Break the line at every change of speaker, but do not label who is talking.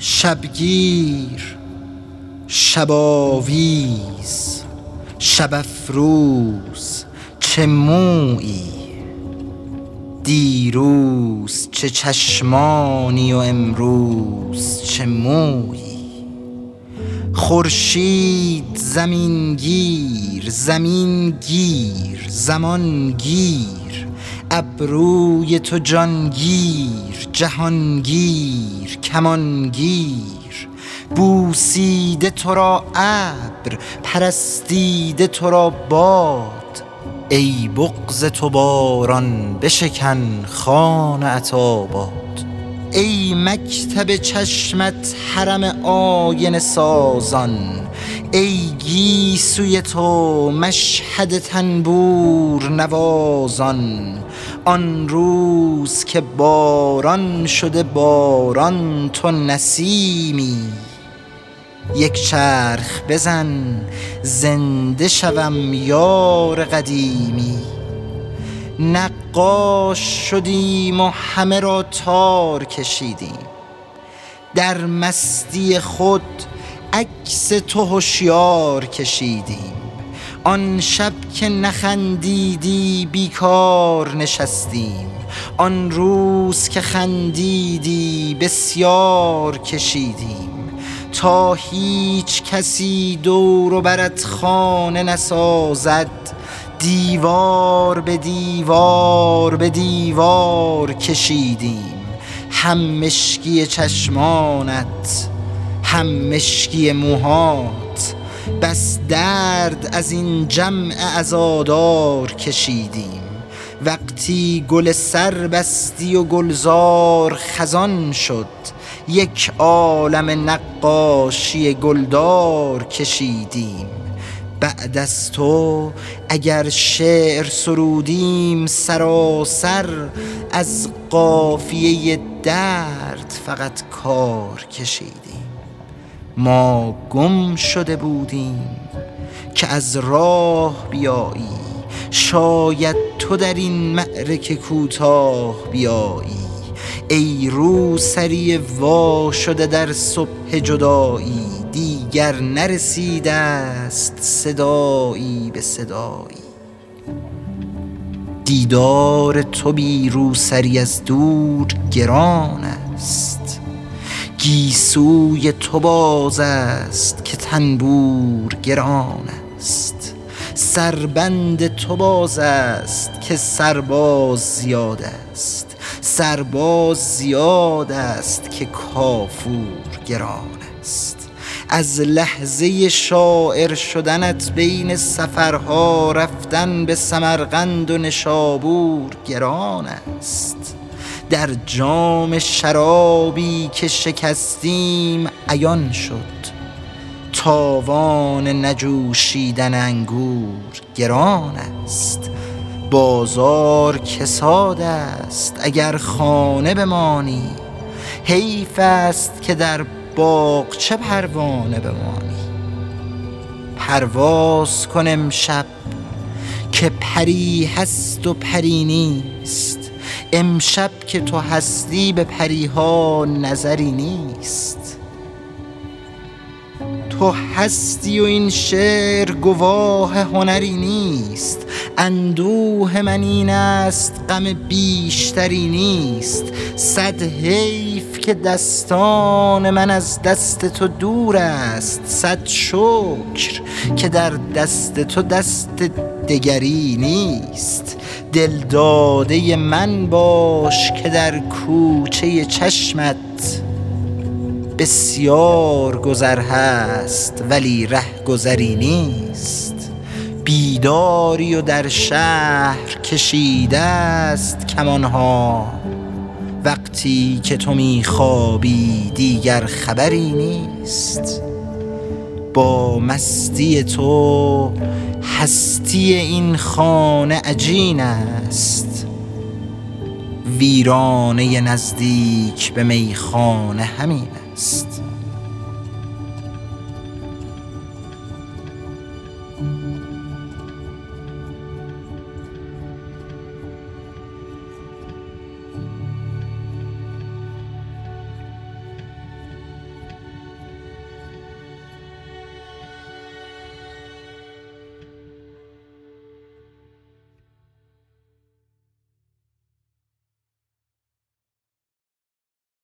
شبگیر، شباویز، شب افروز، چه مویی، دیروز چه چشمانی و امروز چه مویی. خورشید زمین گیر، زمین گیر، زمان گیر، ابروی تو جان گیر، جهان گیر، کمان گیر. بوسیده تو را ابر، پرستیده تو را باد، ای بغض تو باران بشکن خوان عطاباد. ای مکتب چشمت حرم آینه سازان، ای گیسوی تو مشهد تنبور نوازان. آن روز که باران شده باران تو نسیمی، یک چرخ بزن زنده شوم یار قدیمی. نقاش شدیم و همه را تار کشیدیم، در مستی خود عکس تو هوشیار کشیدیم. آن شب که نخندیدی بیکار نشستیم، آن روز که خندیدی بسیار کشیدیم. تا هیچ کسی دور و برت خانه نسازد، دیوار به دیوار به دیوار کشیدیم. هم مشکی چشمانت هم مشکی موهات، بس درد از این جمع عزادار کشیدیم. وقتی گل سر بستی و گلزار خزان شد، یک عالم نقاشی گلدار کشیدیم. بعد از تو اگر شعر سرودیم سراسر، از قافیه درد فقط کار کشیدیم. ما گم شده بودیم که از راه بیایی، شاید تو در این معرکه کوتاه بیایی. ای روسری وا شده در صبح جدایی، دیگر نرسیده است صدایی به صدایی. دیدار تو بی روسری از دور گران است، گیسوی تو باز است که تنبور گران است. سربند تو باز است که سرباز زیاد است، سرباز زیاد است که کافور گران است. از لحظه شاعر شدنت بین سفرها رفتن به سمرقند و نشابور گران است. در جام شرابی که شکستیم عیان شد، تاوان نجوشیدن انگور گران است. بازار کساد است اگر خانه بمانی، حیف است که در باغچه پروانه بمانی. پرواز کن امشب که پری هست و پری نیست، امشب که تو هستی به پریها نظری نیست. تو هستی و این شعر گواه هنری نیست، اندوه من این است غم بیشتری نیست. صد حیف که دستان من از دست تو دور است، صد شکر که در دست تو دست دگری نیست. دل داده من باش که در کوچه چشمت بسیار گذر هست ولی ره گذری نیست. بیداری و در شهر کشیده است کمانها، وقتی که تو میخوابی دیگر خبری نیست. با مستی تو هستی این خانه عجین است، ویرانه نزدیک به میخانه همین است.